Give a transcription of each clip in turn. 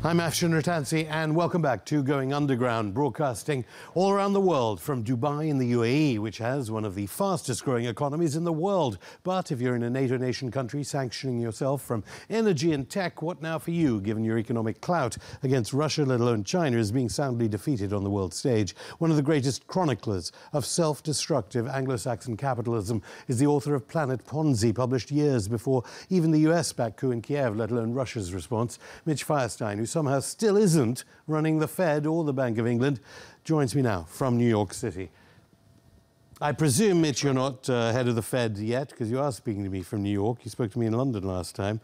I'm Afshin Rattansi, and welcome back to Going Underground, broadcasting all around the world from Dubai in the UAE, which has one of the fastest growing economies in the world. But if you're in a NATO nation country sanctioning yourself from energy and tech, what now for you, given your economic clout against Russia, let alone China, is being soundly defeated on the world stage? One of the greatest chroniclers of self-destructive Anglo-Saxon capitalism is the author of Planet Ponzi, published years before even the US-backed coup in Kiev, let alone Russia's response. Mitch Firestein, who somehow still isn't running the Fed or the Bank of England, joins me now from New York City. I presume, Mitch, you're not head of the Fed yet, because you are speaking to me from New York. You spoke to me in London last time.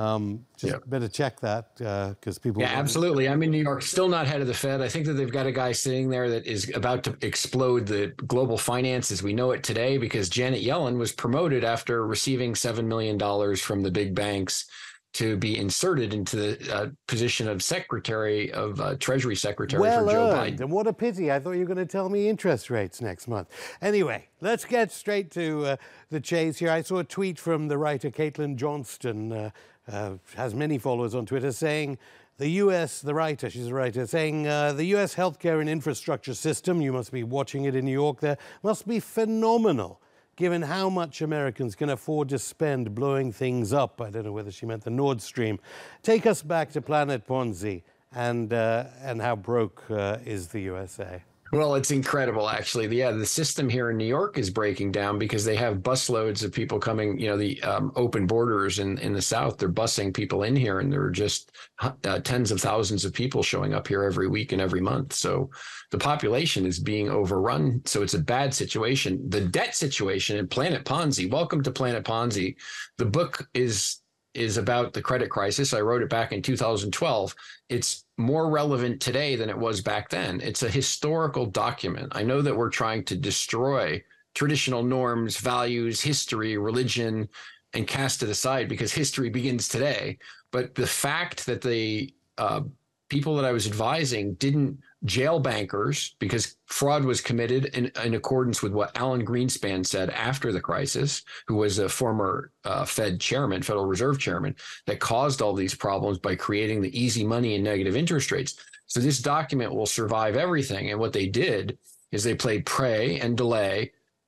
Better check that, because people... Yeah, absolutely. I'm in New York, still not head of the Fed. I think that they've got a guy sitting there that is about to explode the global finance as we know it today, because Janet Yellen was promoted after receiving $7 million from the big banks to be inserted into the position of Treasury Secretary for Joe Biden. And what a pity. I thought you were going to tell me interest rates next month. Anyway, let's get straight to the chase here. I saw a tweet from the writer Caitlin Johnston, has many followers on Twitter, saying she's a writer, saying the US healthcare and infrastructure system, you must be watching it in New York there, must be phenomenal, given how much Americans can afford to spend blowing things up. I don't know whether she meant the Nord Stream. Take us back to Planet Ponzi and how broke is the USA? Well, it's incredible, actually. The system here in New York is breaking down because they have busloads of people coming, the open borders in the South. They're busing people in here, and there are just tens of thousands of people showing up here every week and every month. So the population is being overrun. So it's a bad situation. The debt situation in Planet Ponzi. Welcome to Planet Ponzi. The book is about the credit crisis. I wrote it back in 2012. It's more relevant today than it was back then. It's a historical document. I know that we're trying to destroy traditional norms, values, history, religion, and cast it aside because history begins today. But the fact that the people that I was advising didn't jail bankers because fraud was committed in accordance with what Alan Greenspan said after the crisis, who was a former Federal Reserve chairman, that caused all these problems by creating the easy money and negative interest rates. So this document will survive everything. And what they did is they played pray and delay,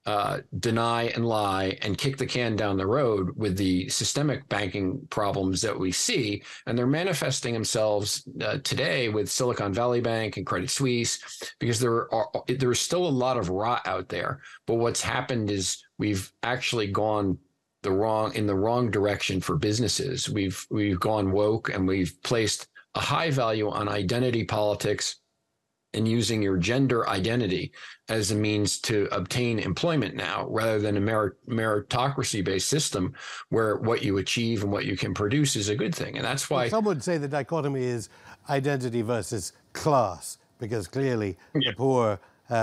deny and lie, and kick the can down the road with the systemic banking problems that we see. And they're manifesting themselves today with Silicon Valley Bank and Credit Suisse, because there is still a lot of rot out there. But what's happened is we've actually gone in the wrong direction for businesses. We've gone woke, and we've placed a high value on identity politics and using your gender identity as a means to obtain employment now, rather than a meritocracy-based system where what you achieve and what you can produce is a good thing. And that's why... Some would say the dichotomy is identity versus class, because clearly the poor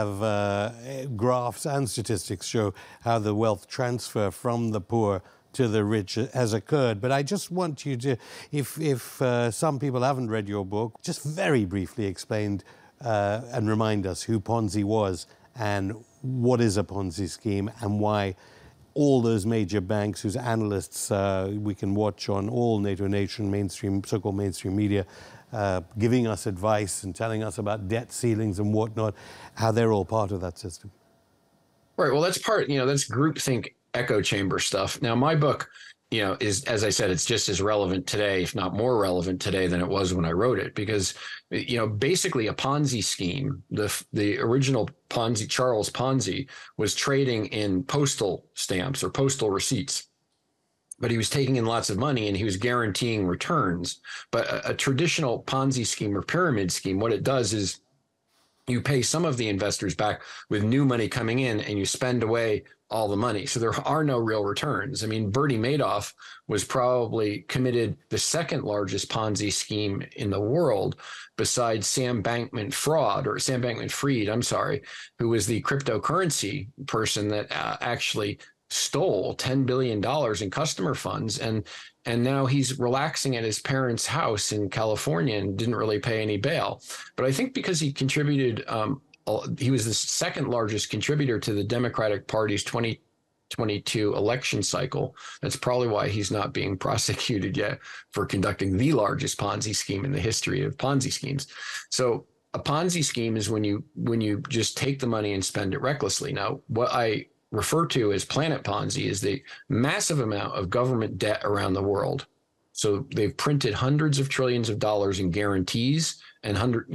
have graphs and statistics show how the wealth transfer from the poor to the rich has occurred. But I just want you to, if some people haven't read your book, just very briefly explain and remind us who Ponzi was and what is a Ponzi scheme, and why all those major banks whose analysts we can watch on all NATO nation so-called mainstream media giving us advice and telling us about debt ceilings and whatnot, how they're all part of that system. Right. Well, that's that's groupthink echo chamber stuff. Now, my book, is, as I said, it's just as relevant today, if not more relevant today than it was when I wrote it, because, basically a Ponzi scheme, the original Ponzi, Charles Ponzi, was trading in postal stamps or postal receipts, but he was taking in lots of money and he was guaranteeing returns. But a traditional Ponzi scheme or pyramid scheme, what it does is you pay some of the investors back with new money coming in, and you spend away all the money. So there are no real returns. I mean, Bernie Madoff was probably committed the second largest Ponzi scheme in the world, besides Sam Bankman-Fried, who was the cryptocurrency person that actually stole $10 billion in customer funds. And now he's relaxing at his parents' house in California and didn't really pay any bail. But I think because he contributed, he was the second largest contributor to the Democratic Party's 2022 election cycle. That's probably why he's not being prosecuted yet for conducting the largest Ponzi scheme in the history of Ponzi schemes. So a Ponzi scheme is when you just take the money and spend it recklessly. Now, what I refer to as Planet Ponzi is the massive amount of government debt around the world. So they've printed hundreds of trillions of dollars in guarantees and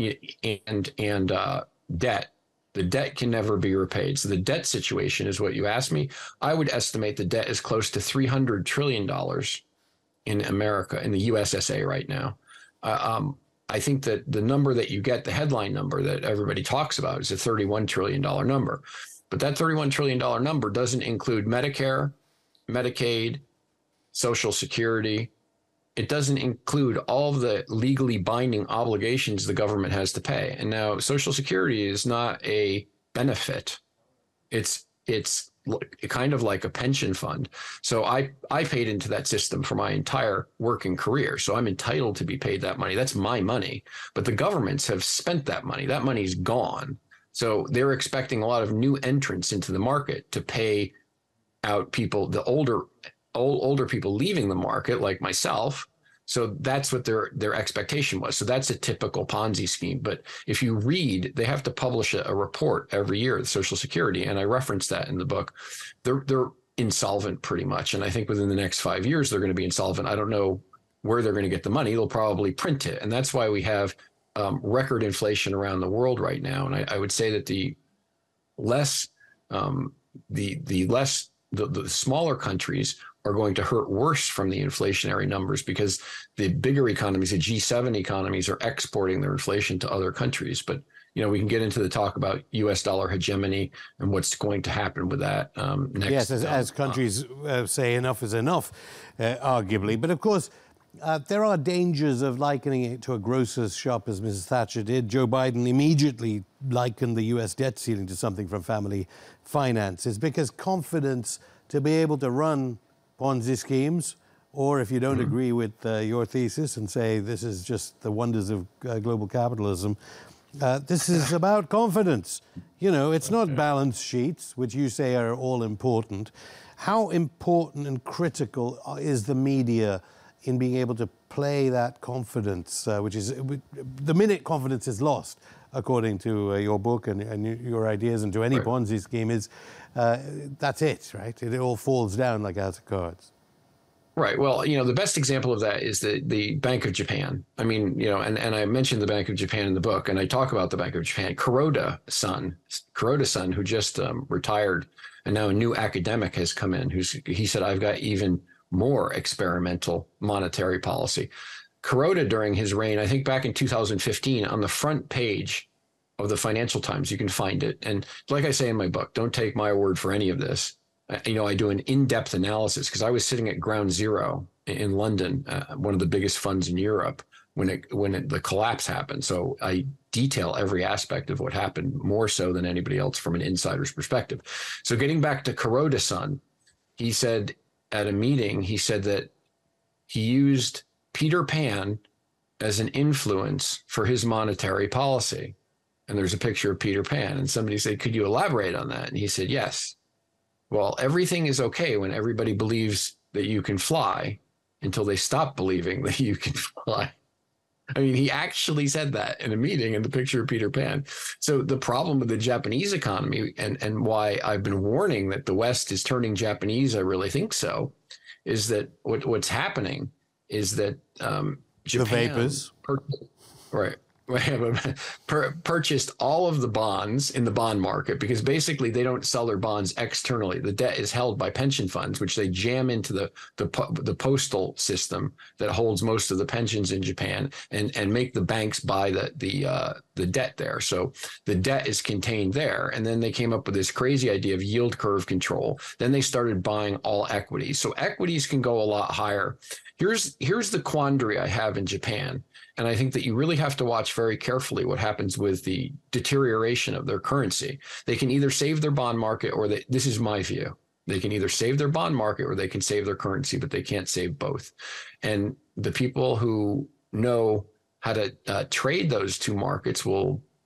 debt. The debt can never be repaid. So the debt situation is what you asked me. I would estimate the debt is close to $300 trillion in America, in the USSA right now. I think that the number that you get, the headline number that everybody talks about, is a $31 trillion number. But that $31 trillion number doesn't include Medicare, Medicaid, Social Security. It doesn't include all of the legally binding obligations the government has to pay. And now Social Security is not a benefit. It's kind of like a pension fund. So I paid into that system for my entire working career. So I'm entitled to be paid that money. That's my money. But the governments have spent that money. That money's gone. So they're expecting a lot of new entrants into the market to pay out people, the older people leaving the market, like myself. So that's what their expectation was. So that's a typical Ponzi scheme. But if you read, they have to publish a report every year, the Social Security, and I reference that in the book. They're insolvent pretty much. And I think within the next 5 years, they're going to be insolvent. I don't know where they're going to get the money. They'll probably print it. And that's why we have record inflation around the world right now. And I would say that the smaller countries are going to hurt worse from the inflationary numbers, because the bigger economies, the G7 economies, are exporting their inflation to other countries. But, we can get into the talk about U.S. dollar hegemony and what's going to happen with that next. Yes, as countries say enough is enough, arguably. But of course, there are dangers of likening it to a grocer's shop, as Mrs. Thatcher did. Joe Biden immediately likened the U.S. debt ceiling to something from family finances, because confidence to be able to run Ponzi schemes, or if you don't agree with your thesis and say this is just the wonders of global capitalism, this is about confidence. It's not balance sheets, which you say are all important. How important and critical is the media in being able to play that confidence, which is the minute confidence is lost, according to your book and your ideas, and to any Ponzi scheme, is that's it, right? It all falls down like a house of cards. Right. Well, the best example of that is the Bank of Japan. I mean, and I mentioned the Bank of Japan in the book, and I talk about the Bank of Japan. Kuroda-san, who just retired, and now a new academic has come in, he said, I've got even more experimental monetary policy. Kuroda, during his reign, I think back in 2015, on the front page of the Financial Times, you can find it. And like I say in my book, don't take my word for any of this. I do an in-depth analysis, because I was sitting at ground zero in London, one of the biggest funds in Europe, when the collapse happened. So I detail every aspect of what happened, more so than anybody else from an insider's perspective. So getting back to Kuroda-san, he said at a meeting, he said that he used Peter Pan as an influence for his monetary policy. And there's a picture of Peter Pan, and somebody said, could you elaborate on that? And he said, yes. Well, everything is okay when everybody believes that you can fly until they stop believing that you can fly. I mean, he actually said that in a meeting in the picture of Peter Pan. So the problem with the Japanese economy, and why I've been warning that the West is turning Japanese, I really think so, is that what's happening is that Japan, the vapors, purchased all of the bonds in the bond market, because basically they don't sell their bonds externally. The debt is held by pension funds, which they jam into the postal system that holds most of the pensions in Japan, and make the banks buy the debt there. So the debt is contained there. And then they came up with this crazy idea of yield curve control. Then they started buying all equities. So equities can go a lot higher. Here's the quandary I have in Japan. And I think that you really have to watch very carefully what happens with the deterioration of their currency. They can either save their bond market, or this is my view. They can either save their bond market or they can save their currency, but they can't save both. And the people who know how to trade those two markets will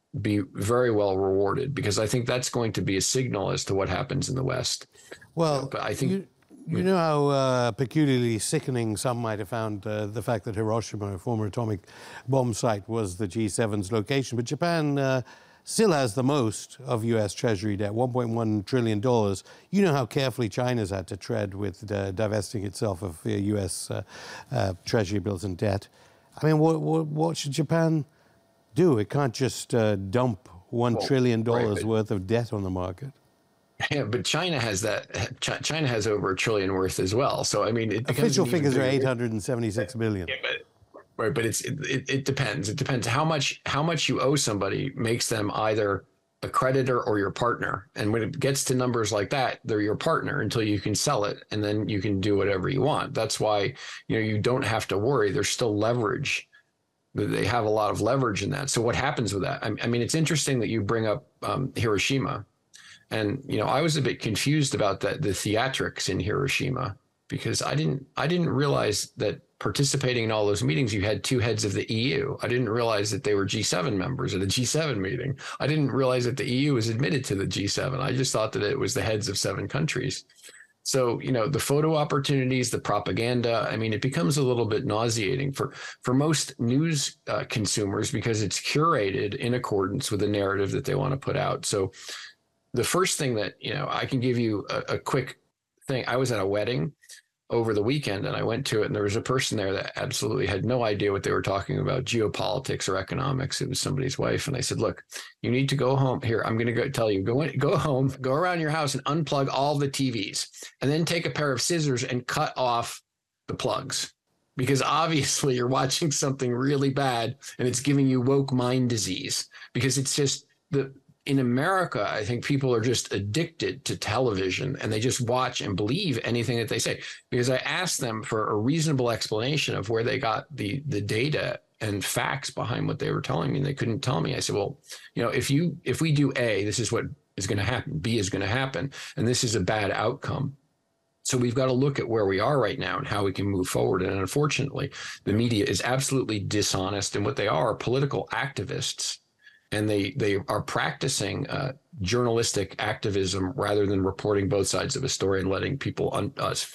be very well rewarded, because I think that's going to be a signal as to what happens in the West. Well, but I think you know how peculiarly sickening some might have found the fact that Hiroshima, a former atomic bomb site, was the G7's location, but Japan still has the most of U.S. Treasury debt, $1.1 trillion. You know how carefully China's had to tread with divesting itself of U.S. Treasury bills and debt. I mean, what should Japan do? It can't just dump $1 trillion worth of debt on the market. Yeah, but China has that. China has over $1 trillion worth as well. So I mean, official figures are 876 billion. Yeah, but it depends. It depends how much you owe somebody makes them either a creditor or your partner. And when it gets to numbers like that, they're your partner until you can sell it, and then you can do whatever you want. That's why you don't have to worry. There's still leverage. They have a lot of leverage in that. So what happens with that? I mean, it's interesting that you bring up Hiroshima. And, I was a bit confused about the theatrics in Hiroshima, because I didn't realize that participating in all those meetings, you had two heads of the EU. I didn't realize that they were G7 members at a G7 meeting. I didn't realize that the EU was admitted to the G7. I just thought that it was the heads of 7 countries. So, the photo opportunities, the propaganda, I mean, it becomes a little bit nauseating for most news consumers, because it's curated in accordance with the narrative that they want to put out. So the first thing that, I can give you a quick thing. I was at a wedding over the weekend, and I went to it, and there was a person there that absolutely had no idea what they were talking about, geopolitics or economics. It was somebody's wife. And I said, look, you need to go home. Here, I'm going to go tell you, go home, go around your house and unplug all the TVs, and then take a pair of scissors and cut off the plugs, because obviously you're watching something really bad and it's giving you woke mind disease, because it's just in America, I think people are just addicted to television, and they just watch and believe anything that they say. Because I asked them for a reasonable explanation of where they got the data and facts behind what they were telling me, and they couldn't tell me. I said, well, if we do A, this is what is going to happen. B is going to happen, and this is a bad outcome. So we've got to look at where we are right now and how we can move forward. And unfortunately, the media is absolutely dishonest, and what they are political activists. And they are practicing journalistic activism rather than reporting both sides of a story and letting people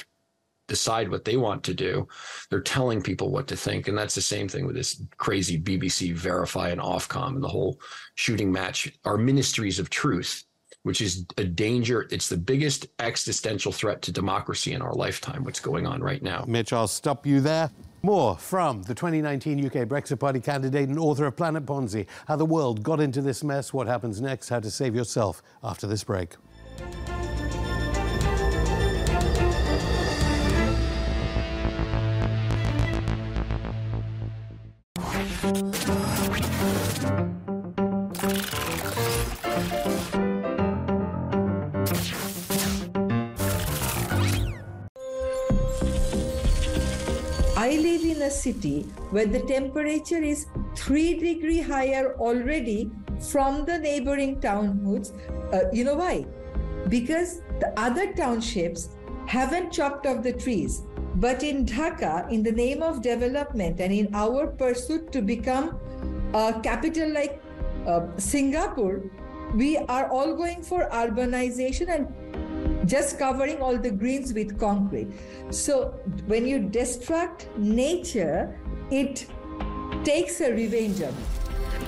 decide what they want to do. They're telling people what to think. And that's the same thing with this crazy BBC Verify and Ofcom and the whole shooting match. Our ministries of truth, which is a danger. It's the biggest existential threat to democracy in our lifetime, what's going on right now. Mitch, I'll stop you there. More from the 2019 UK Brexit Party candidate and author of Planet Ponzi, how the world got into this mess, what happens next, how to save yourself after this break. I live in a city where the temperature is 3 degrees higher already from the neighboring townhoods. You know why? Because the other townships haven't chopped off the trees. But in Dhaka, in the name of development and in our pursuit to become a capital like Singapore, we are all going for urbanization and just covering all the greens with concrete. So when you destruct nature, it takes a revenge on it.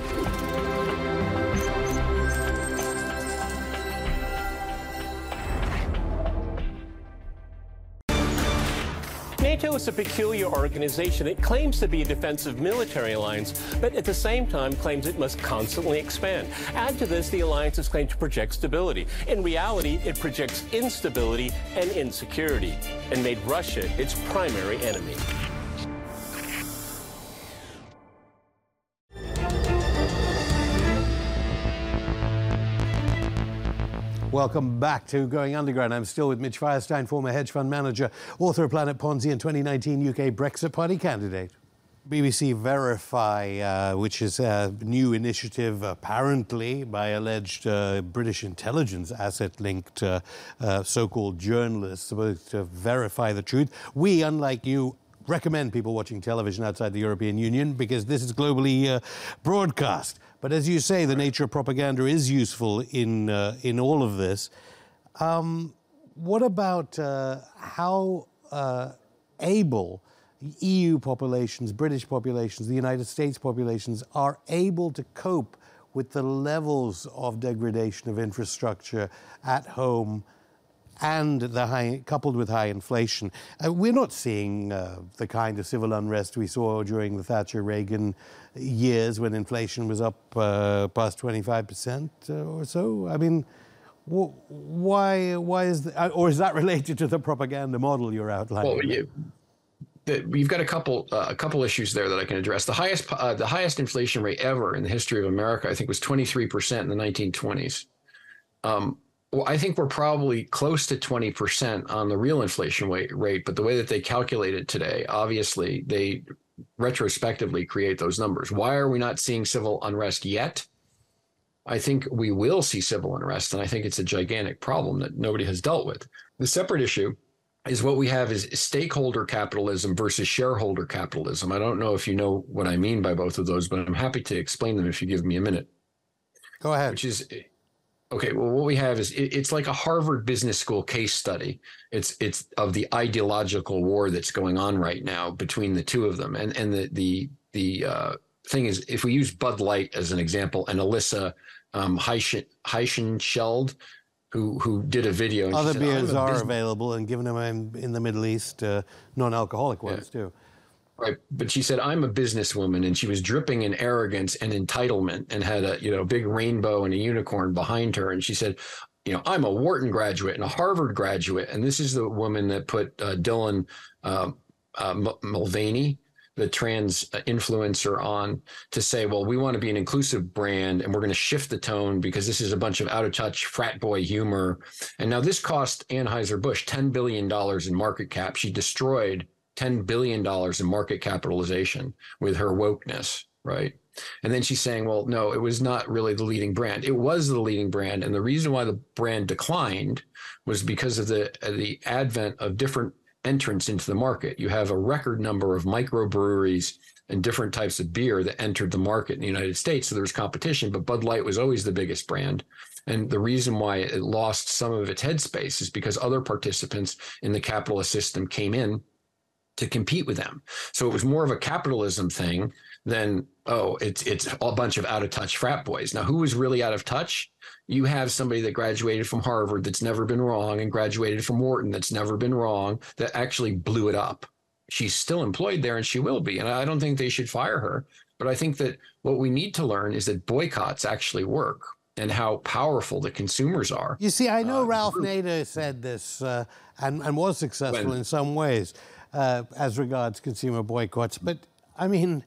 NATO is a peculiar organization. It claims to be a defensive military alliance, but at the same time claims it must constantly expand. Add to this the alliance's claim to project stability. In reality, it projects instability and insecurity, and made Russia its primary enemy. Welcome back to Going Underground. I'm still with Mitch Firestein, former hedge fund manager, author of Planet Ponzi and 2019 UK Brexit Party candidate. BBC Verify, which is a new initiative apparently by alleged British intelligence asset-linked so-called journalists supposed to verify the truth. We, unlike you, recommend people watching television outside the European Union because this is globally broadcast. But as you say, the nature of propaganda is useful in all of this. What about how able EU populations, British populations, the United States populations are able to cope with the levels of degradation of infrastructure at home and coupled with high inflation? We're not seeing the kind of civil unrest we saw during the Thatcher-Reagan years when inflation was up past 25% or so. I mean, why is that, or is that related to the propaganda model you're outlining? Well, you've got a couple issues there that I can address. The highest inflation rate ever in the history of America, I think, was 23% in the 1920s. Well, I think we're probably close to 20% on the real inflation rate, but the way that they calculate it today, obviously, they retrospectively create those numbers. Why are we not seeing civil unrest yet? I think we will see civil unrest, and I think it's a gigantic problem that nobody has dealt with. The separate issue is what we have is stakeholder capitalism versus shareholder capitalism. I don't know if you know what I mean by both of those, but I'm happy to explain them if you give me a minute. Go ahead. Which is, okay, well, what we have is it's like a Harvard Business School case study. It's of the ideological war that's going on right now between the two of them. And the thing is, if we use Bud Light as an example, and Alyssa Heisenfeld, who did a video. And other beers are available, and given them in the Middle East, non-alcoholic ones too. Right, but she said, "I'm a businesswoman," and she was dripping in arrogance and entitlement, and had a big rainbow and a unicorn behind her. And she said, "I'm a Wharton graduate and a Harvard graduate," and this is the woman that put Dylan Mulvaney, the trans influencer, on to say, well, we want to be an inclusive brand and we're going to shift the tone because this is a bunch of out of touch frat boy humor. And now this cost Anheuser-Busch $10 billion in market cap. She destroyed $10 billion in market capitalization with her wokeness, right? And then she's saying, well, no, it was not really the leading brand. It was the leading brand. And the reason why the brand declined was because of the advent of different entrance into the market. You have a record number of microbreweries and different types of beer that entered the market in the United States. So there was competition, but Bud Light was always the biggest brand. And the reason why it lost some of its headspace is because other participants in the capitalist system came in to compete with them. So it was more of a capitalism thing than, it's a bunch of out of touch frat boys. Now, who was really out of touch? You have somebody that graduated from Harvard that's never been wrong, and graduated from Wharton that's never been wrong, that actually blew it up. She's still employed there, and she will be. And I don't think they should fire her. But I think that what we need to learn is that boycotts actually work, and how powerful the consumers are. You see, I know Ralph Nader said this and was successful in some ways as regards consumer boycotts. But, I mean,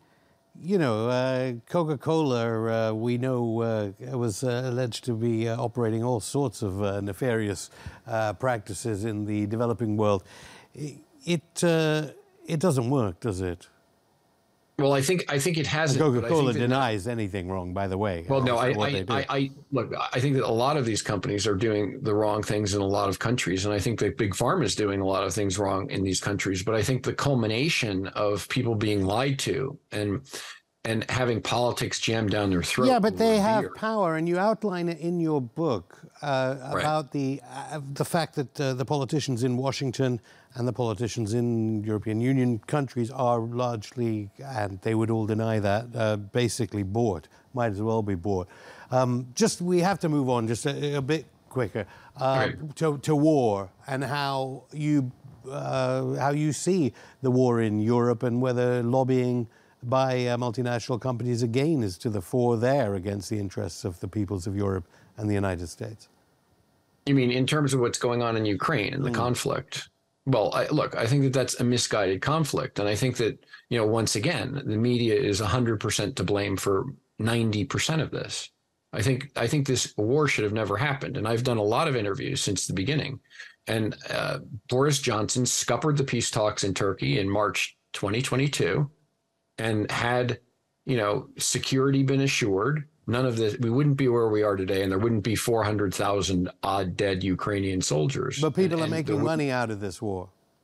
Coca-Cola, we know, was alleged to be operating all sorts of nefarious practices in the developing world. It doesn't work, does it? Well, I think it hasn't. Coca-Cola denies anything wrong, by the way. Well, no, I think that a lot of these companies are doing the wrong things in a lot of countries, and I think that Big Pharma is doing a lot of things wrong in these countries. But I think the culmination of people being lied to and having politics jammed down their throat. Yeah, but they have power, and you outline it in your book about the fact that the politicians in Washington and the politicians in European Union countries are largely, and they would all deny that, basically bought, might as well be bought. We have to move on just a bit quicker to war and how you see the war in Europe, and whether lobbying by multinational companies again is to the fore there against the interests of the peoples of Europe and the United States. You mean in terms of what's going on in Ukraine and the conflict? Well, I think that that's a misguided conflict. And I think that, once again, the media is 100% to blame for 90% of this. I think this war should have never happened. And I've done a lot of interviews since the beginning. And Boris Johnson scuppered the peace talks in Turkey in March 2022. And had, security been assured, none of this, we wouldn't be where we are today, and there wouldn't be 400,000 odd dead Ukrainian soldiers. But people are making money out of this war.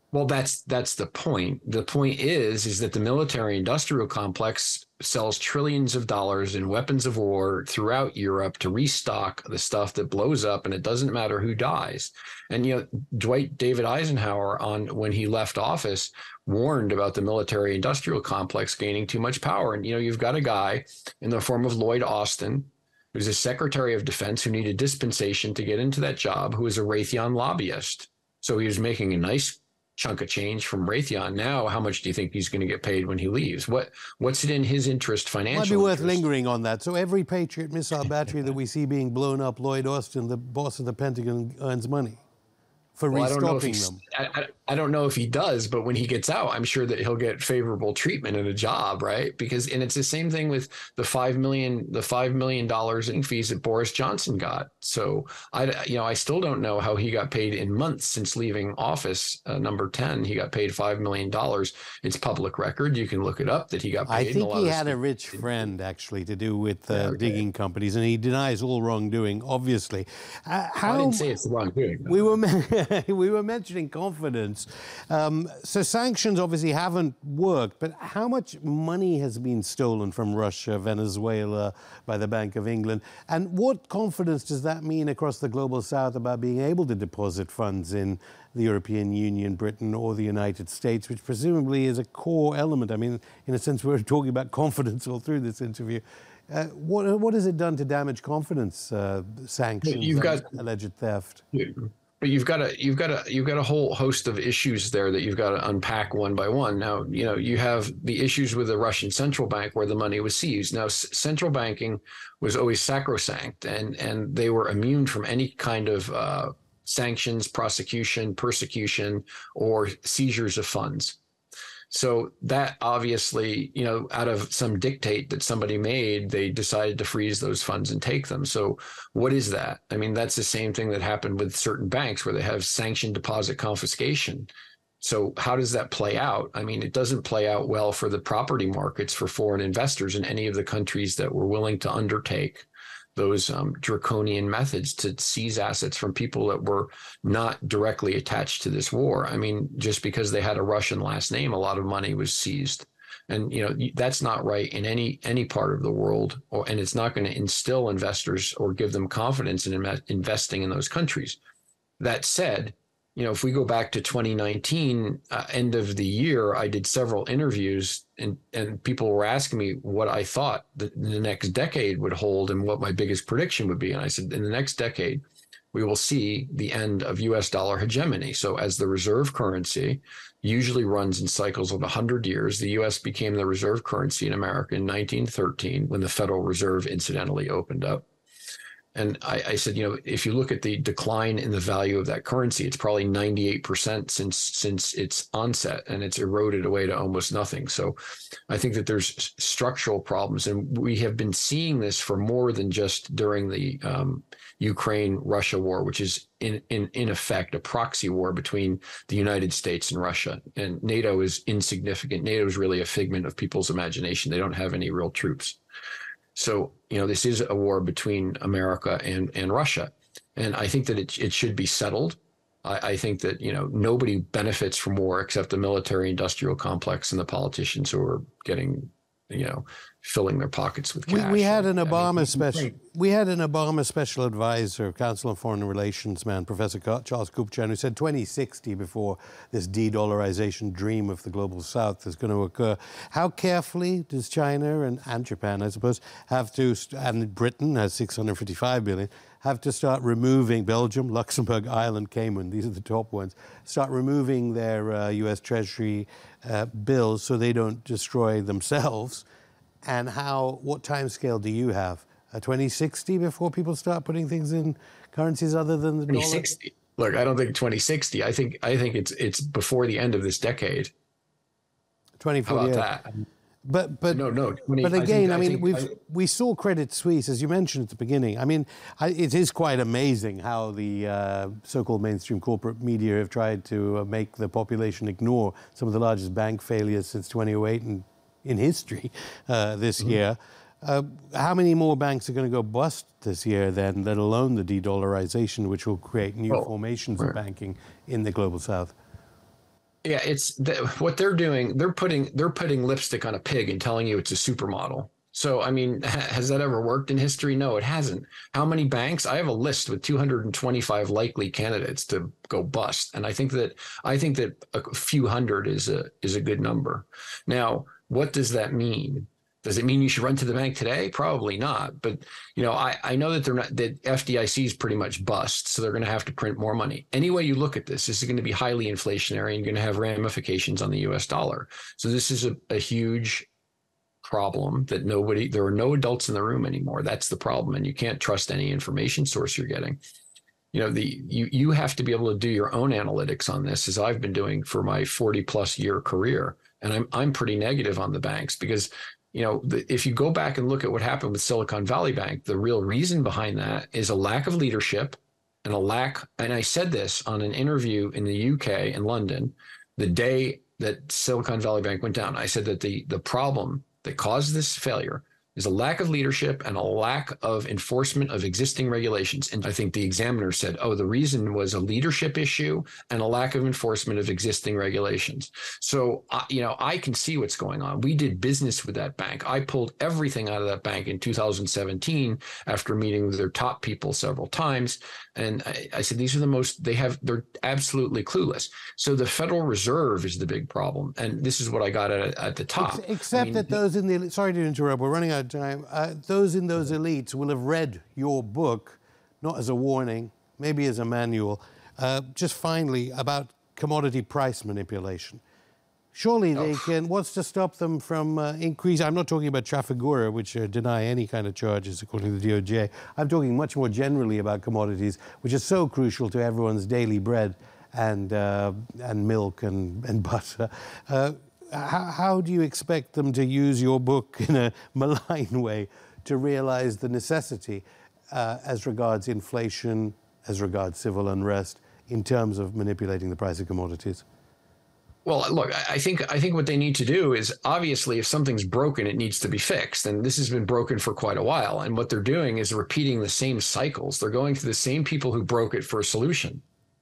Well, that's the point. The point is that the military-industrial complex sells trillions of dollars in weapons of war throughout Europe to restock the stuff that blows up, and it doesn't matter who dies. And Dwight David Eisenhower, when he left office, warned about the military-industrial complex gaining too much power. And you've got a guy in the form of Lloyd Austin, who's a Secretary of Defense who needed dispensation to get into that job, who is a Raytheon lobbyist. So he was making a nice chunk of change from Raytheon. Now, how much do you think he's going to get paid when he leaves? What's it in his interest financially? Might be worth lingering on that. So every Patriot missile battery that we see being blown up, Lloyd Austin, the boss of the Pentagon, earns money for restocking them. I don't know if he does, but when he gets out, I'm sure that he'll get favorable treatment in a job, right? And it's the same thing with the $5 million in fees that Boris Johnson got. So I still don't know how he got paid in months since leaving office. Number 10, he got paid $5 million. It's public record. You can look it up that he got paid. I think he had a rich friend actually to do with digging companies, and he denies all wrongdoing, obviously. I didn't say it's the wrongdoing. We were mentioning confidence. So sanctions obviously haven't worked, but how much money has been stolen from Russia, Venezuela, by the Bank of England? And what confidence does that mean across the global south about being able to deposit funds in the European Union, Britain, or the United States, which presumably is a core element? I mean, in a sense, we're talking about confidence all through this interview. What has it done to damage confidence, sanctions, alleged theft? But you've got a whole host of issues there that you've got to unpack one by one. Now, you have the issues with the Russian central bank where the money was seized. Now, central banking was always sacrosanct, and they were immune from any kind of sanctions, prosecution, persecution, or seizures of funds. So that obviously, out of some dictate that somebody made, they decided to freeze those funds and take them. So what is that? I mean, that's the same thing that happened with certain banks where they have sanctioned deposit confiscation. So how does that play out? I mean, it doesn't play out well for the property markets for foreign investors in any of the countries that were willing to undertake those draconian methods to seize assets from people that were not directly attached to this war. I mean, just because they had a Russian last name, a lot of money was seized. And, that's not right in any part of the world, and it's not going to instill investors or give them confidence in investing in those countries. That said, if we go back to 2019, end of the year, I did several interviews and people were asking me what I thought the next decade would hold and what my biggest prediction would be. And I said, in the next decade, we will see the end of US dollar hegemony. So as the reserve currency usually runs in cycles of 100 years, the US became the reserve currency in America in 1913 when the Federal Reserve incidentally opened up. And I said, if you look at the decline in the value of that currency, it's probably 98% since its onset, and it's eroded away to almost nothing. So I think that there's structural problems, and we have been seeing this for more than just during the Ukraine-Russia war, which is in effect a proxy war between the United States and Russia. And NATO is insignificant. NATO is really a figment of people's imagination. They don't have any real troops. So, this is a war between America and Russia. And I think that it should be settled. I think that, nobody benefits from war except the military industrial complex and the politicians who are getting, filling their pockets with cash. We had an Obama special advisor, Council on Foreign Relations man, Professor Charles Kupchan, who said 2060 before this de-dollarization dream of the global south is going to occur. How carefully does China and Japan, I suppose, have to, and Britain has 655 billion, have to start removing, Belgium, Luxembourg, Ireland, Cayman, these are the top ones, start removing their U.S. Treasury bills so they don't destroy themselves? And what time scale do you have? 2060 before people start putting things in currencies other than the dollar? 2060. Look, I don't think 2060. I think it's before the end of this decade. 24 How about years. that? But no. But again, we saw Credit Suisse, as you mentioned at the beginning. I mean, it is quite amazing how the so-called mainstream corporate media have tried to make the population ignore some of the largest bank failures since 2008 in history this year. How many more banks are going to go bust this year then, let alone the de-dollarization, which will create new formations of banking in the global south? Yeah, what they're doing. They're putting lipstick on a pig and telling you it's a supermodel. So, I mean, has that ever worked in history? No, it hasn't. How many banks? I have a list with 225 likely candidates to go bust, and I think that a few hundred is a good number. Now, what does that mean? Does it mean you should run to the bank today? Probably not. But, I know that FDIC is pretty much bust. So they're going to have to print more money. Any way you look at this is going to be highly inflationary and going to have ramifications on the US dollar. So this is a huge problem that there are no adults in the room anymore. That's the problem. And you can't trust any information source you're getting. You have to be able to do your own analytics on this, as I've been doing for my 40 plus year career. And I'm pretty negative on the banks because if you go back and look at what happened with Silicon Valley Bank, the real reason behind that is a lack of leadership and and I said this on an interview in the UK in London, the day that Silicon Valley Bank went down. I said that the problem that caused this failure is a lack of leadership and a lack of enforcement of existing regulations. And I think the examiner said, the reason was a leadership issue and a lack of enforcement of existing regulations. So, I can see what's going on. We did business with that bank. I pulled everything out of that bank in 2017 after meeting with their top people several times. And I said, they're absolutely clueless. So the Federal Reserve is the big problem. And this is what I got at the top. Except that those in the, sorry to interrupt, we're running out of time. Those in those elites will have read your book, not as a warning, maybe as a manual, just finally about commodity price manipulation. Surely they can, what's to stop them from increase? I'm not talking about Trafigura, which deny any kind of charges according to the DOJ. I'm talking much more generally about commodities, which are so crucial to everyone's daily bread and milk and butter. How do you expect them to use your book in a malign way to realize the necessity as regards inflation, as regards civil unrest, in terms of manipulating the price of commodities? Well, look, I think what they need to do is, obviously, if something's broken, it needs to be fixed. And this has been broken for quite a while. And what they're doing is repeating the same cycles. They're going to the same people who broke it for a solution.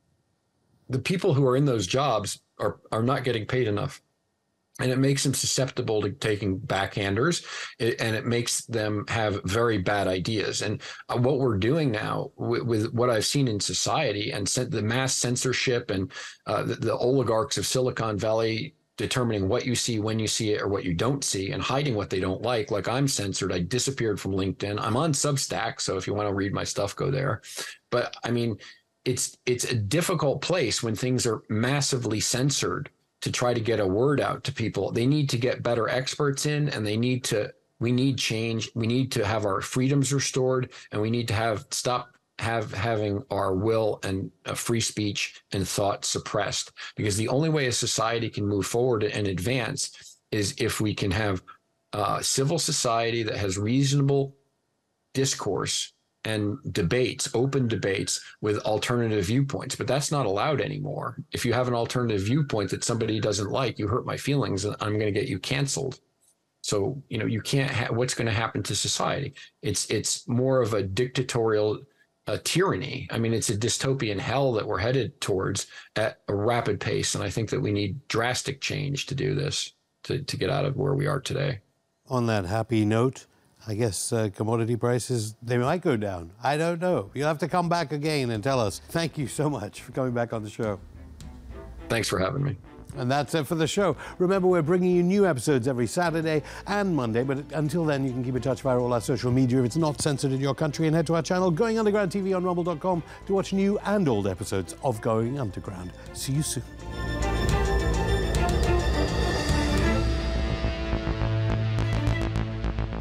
The people who are in those jobs are not getting paid enough. And it makes them susceptible to taking backhanders, and it makes them have very bad ideas. And what we're doing now with what I've seen in society and the mass censorship and the oligarchs of Silicon Valley determining what you see, when you see it, or what you don't see, and hiding what they don't like. Like, I'm censored. I disappeared from LinkedIn. I'm on Substack. So if you want to read my stuff, go there. But I mean, it's a difficult place when things are massively censored to try to get a word out to people. They need to get better experts in, and we need change. We need to have our freedoms restored, and we need to stop having our will and free speech and thought suppressed, because the only way a society can move forward and advance is if we can have civil society that has reasonable discourse and debates, open debates with alternative viewpoints. But that's not allowed anymore. If you have an alternative viewpoint that somebody doesn't like, you hurt my feelings and I'm going to get you canceled. So, you can't what's going to happen to society? It's more of a dictatorial tyranny. I mean, it's a dystopian hell that we're headed towards at a rapid pace. And I think that we need drastic change to do this, to get out of where we are today. On that happy note, I guess commodity prices, they might go down. I don't know. You'll have to come back again and tell us. Thank you so much for coming back on the show. Thanks for having me. And that's it for the show. Remember, we're bringing you new episodes every Saturday and Monday. But until then, you can keep in touch via all our social media if it's not censored in your country. And head to our channel, Going Underground TV on rumble.com, to watch new and old episodes of Going Underground. See you soon.